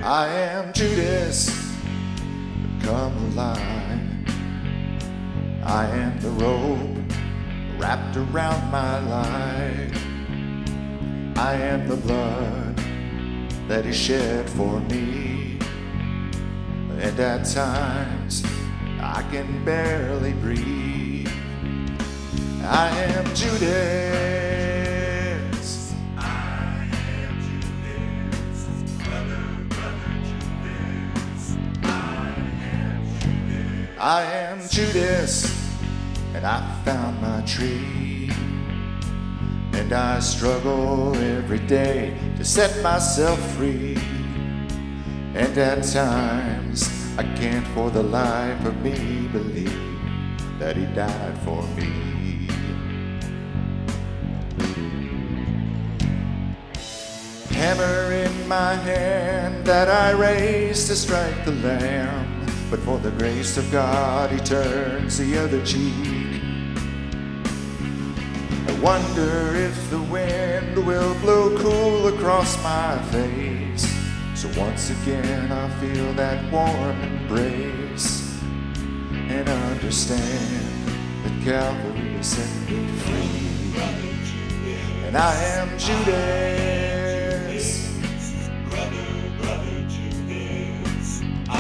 I am Judas, come alive. I am the rope wrapped around my life. I am the blood that He shed for me. And at times I can barely breathe. I am Judas. I am Judas, brother Judas. I am Judas, and I found my tree. And I struggle every day to set myself free. And at times I can't for the life of me believe that He died for me. Hammer in my hand that I raise to strike the lamb, but for the grace of God He turns the other cheek. I wonder if the wind will blow cool across my face, so once again I'll feel that warm embrace and understand that Calvary has set me free. And I am Judas. Brother Judas.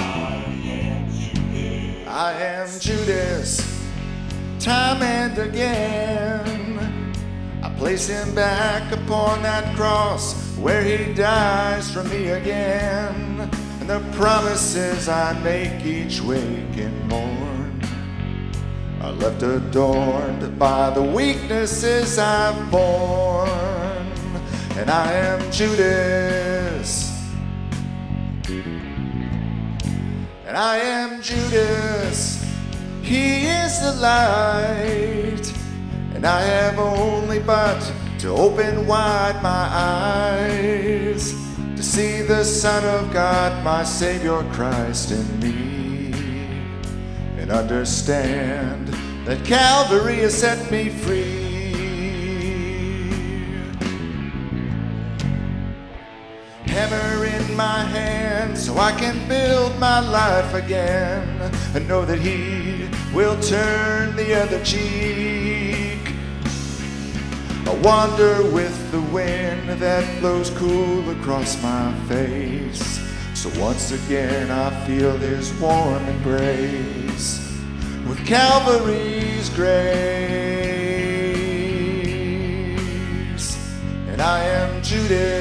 I am Judas. Time and again I place Him back upon that cross where He dies for me again. And the promises I make each wake and morn are left adorned by the weaknesses I've borne. And I am Judas. And I am Judas. He is the light, and I have only but to open wide my eyes to see the Son of God, my Savior Christ in me, and understand that Calvary has set me free. Hammer in my hand so I can build my life again, and know that He will turn the other cheek. I wander with the wind that blows cool across my face, so once again I feel His warm embrace with Calvary's grace. And I am Judas.